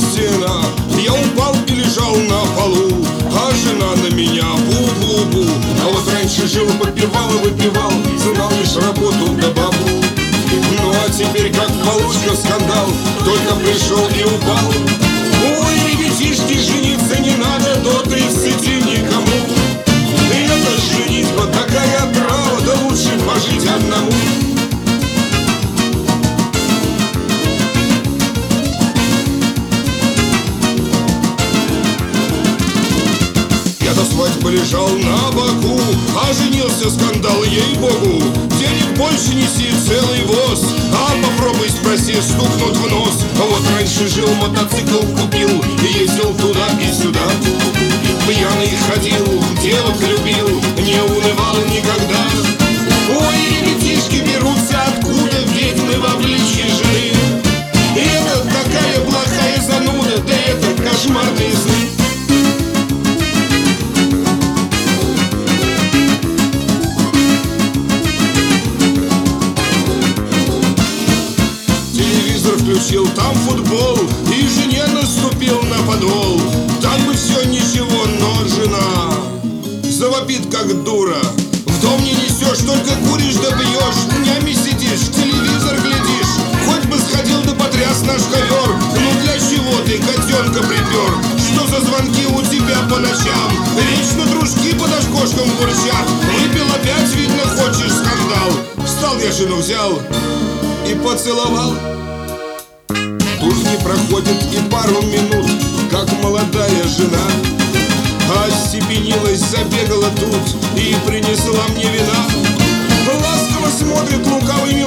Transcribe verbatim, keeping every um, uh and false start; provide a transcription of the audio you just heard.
стена. Я упал и лежал на полу, а жена на меня бу-бу-бу. А вот раньше жил, попивал и выпивал, знал лишь работу да бабу. Ну а теперь как получка скандал, только пришел и упал. Ой, ребятишки, жениться не надо до тридцати никому. Это женитьба такая отрава, да лучше пожить одному. Я до свадьбы лежал на боку, а женился, скандал, ей-богу. Денег больше неси целый воз, а попробуй спроси, стукнут в нос. А вот раньше жил, мотоцикл купил и ездил туда и сюда. Пьяный ходил, девок любил, не унывал никогда. Ой, ребятишки берутся откуда ведьмы в обличье жены. И это такая плохая зануда, да это кошмарные сны. Включил там футбол и жене наступил на подол. Так бы все ничего, но жена завопит как дура. В дом не несешь, только куришь да бьешь, днями сидишь, телевизор глядишь. Хоть бы сходил да потряс наш ковер. Ну для чего ты котенка припер? Что за звонки у тебя по ночам? Вечно дружки под окошком бурчат. Выпил опять, видно, хочешь скандал. Встал я, жену взял и поцеловал. Тут не проходит и пару минут, как молодая жена остепенилась, забегала тут и принесла мне вина. Ласково смотрит лукавыми